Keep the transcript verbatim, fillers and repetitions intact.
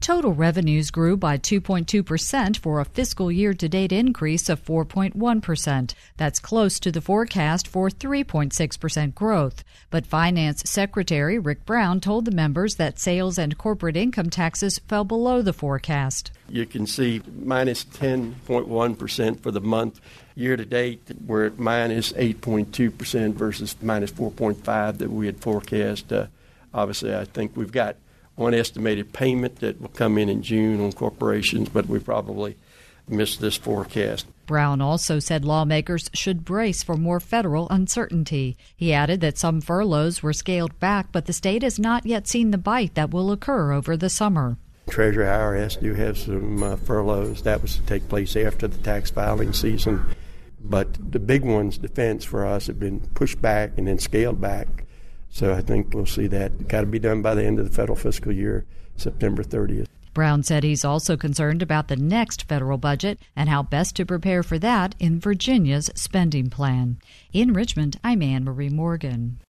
Total revenues grew by two point two percent for a fiscal year-to-date increase of four point one percent. That's close to the forecast for three point six percent growth. But Finance Secretary Rick Brown told the members that sales and corporate income taxes fell below the forecast. You can see minus ten point one percent for the month. Year-to-date, we're at minus eight point two percent versus minus four point five that we had forecast. Uh, obviously, I think we've got one estimated payment that will come in in June on corporations, but we probably missed this forecast. Brown also said lawmakers should brace for more federal uncertainty. He added that some furloughs were scaled back, but the state has not yet seen the bite that will occur over the summer. Treasury I R S do have some uh, furloughs. That was to take place after the tax filing season. But the big ones, defense for us, have been pushed back and then scaled back. So I think we'll see that. Got to be done by the end of the federal fiscal year, September thirtieth. Brown said he's also concerned about the next federal budget and how best to prepare for that in Virginia's spending plan. In Richmond, I'm Anne Marie Morgan.